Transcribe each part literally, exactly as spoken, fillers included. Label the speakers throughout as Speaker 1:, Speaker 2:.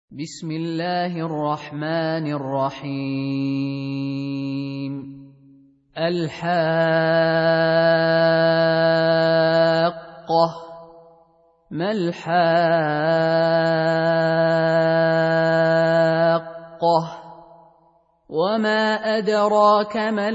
Speaker 1: بسم الله الرحمن الرحيم. الحاقة. ما الحاقة؟ وما أدراك ما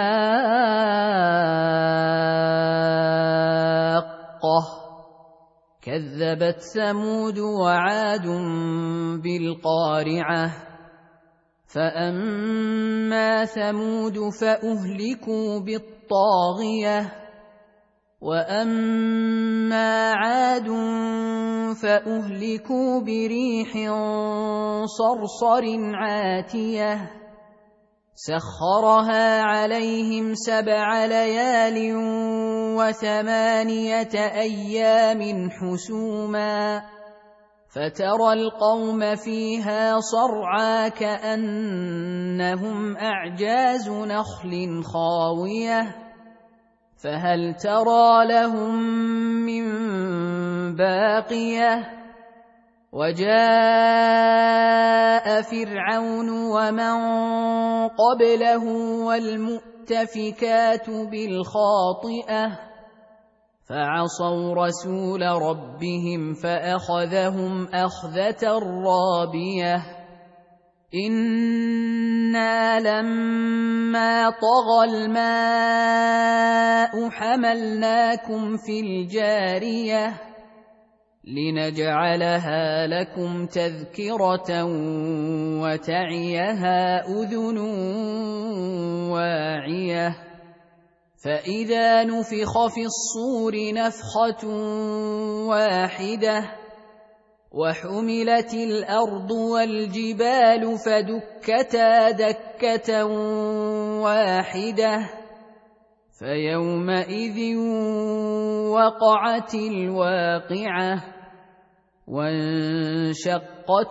Speaker 1: الحاقة؟ كذبت ثمود وعاد بالقارعة. فأما ثمود فأهلكوا بالطاغية، وأما عاد فأهلكوا بريح صرصر عاتية سخرها عليهم سبع ليال وثمانية أيام حسوما، فترى القوم فيها صرعى كأنهم أعجاز نخل خاوية، فهل ترى لهم من باقية؟ وجاء فرعون ومن قبله والمؤتفكات بالخاطئة، فعصوا رسول ربهم فأخذهم أخذة رابية. إنا لما طغى الماء حملناكم في الجارية لنجعلها لكم تذكرة وتعيها أذن واعية. فإذا نفخ في الصور نفخة واحدة وحملت الأرض والجبال فدكتا دكة واحدة، فيومئذ وقعت الواقعة، وانشقت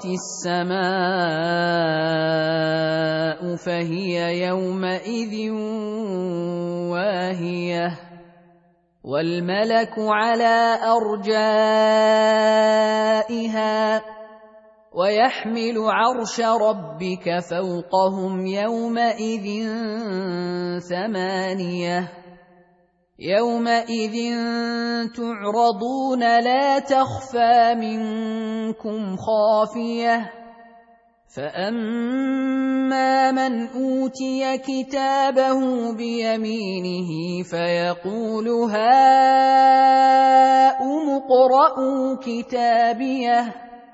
Speaker 1: السماء فهي يومئذ واهية، والملك على أرجائها، ويحمل عرش ربك فوقهم يومئذ ثمانية. يومئذ تعرضون لا تخفى منكم خافية، فأما من أوتي كتابه بيمينه فيقول هاؤم اقرءوا كتابيه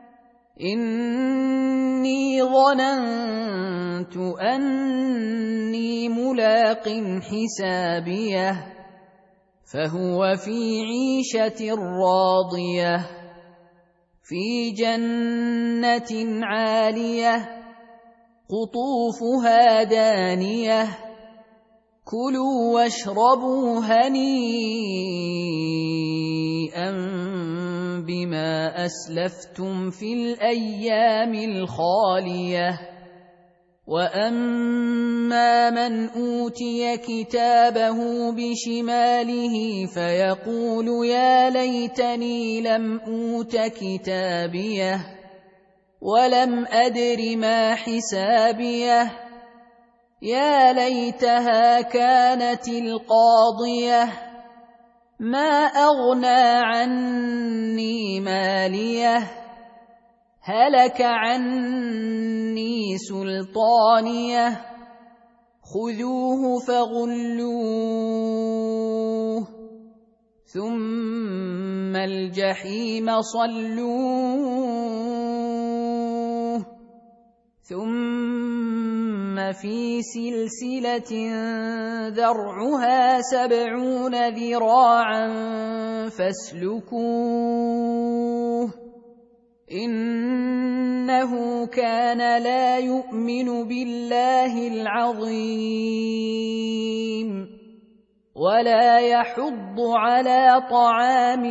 Speaker 1: إني ظننت أني ملاق حسابيه، فهو في عيشة راضية في جنة عالية قطوفها دانية. كلوا واشربوا هنيئا بما أسلفتم في الأيام الخالية. وأما من أوتي كتابه بشماله فيقول يا ليتني لم أوت كتابيه ولم أدر ما حسابيه، يا ليتها كانت القاضية ما أغنى عني ماليه، هلك عني سلطانيه، خذوه فغلوه ثم الجحيم صلوه، ثم في سلسلة ذرعها سبعون ذراعا فاسلكوه، إنه كان لا يؤمن بالله العظيم ولا يحض على طعام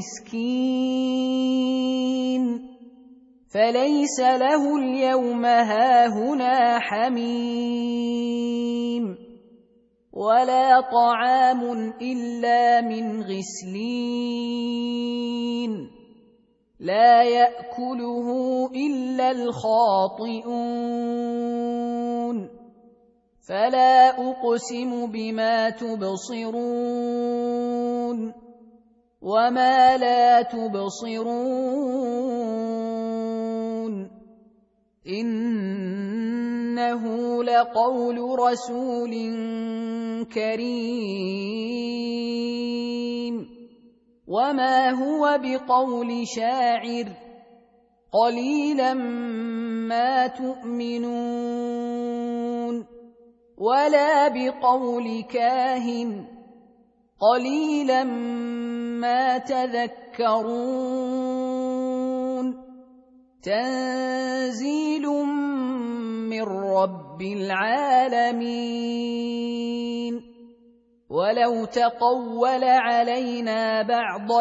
Speaker 1: المسكين، فليس له اليوم هاهنا حميم ولا طعام إلا من غسلين، لا يأكله إلا الخاطئون فلا أقسم بما تبصرون وما لا تبصرون إنه لقول رسول كريم وما هو بقول شاعر قليلا ما تؤمنون ولا بقول كاهن قليلا ما تذكرون تنزيل من رب العالمين ولو تقول علينا بعض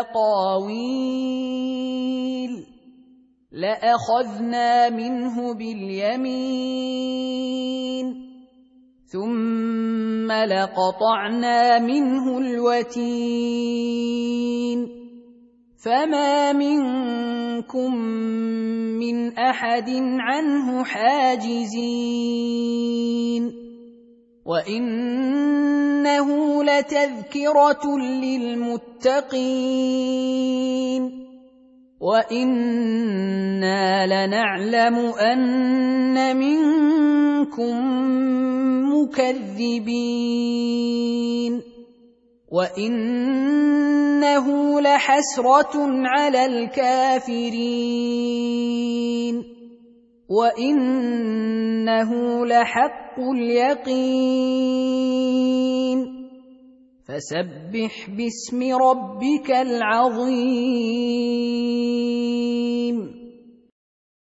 Speaker 1: الأقاويل لأخذنا منه باليمين ثم لقطعنا منه الوتين فما منكم من أحد عنه حاجزين وإنه لتذكرة للمتقين وإنا لنعلم أن منكم مكذبين وإنه لحسرة على الكافرين وإنه لحق اليقين فسبح باسم ربك العظيم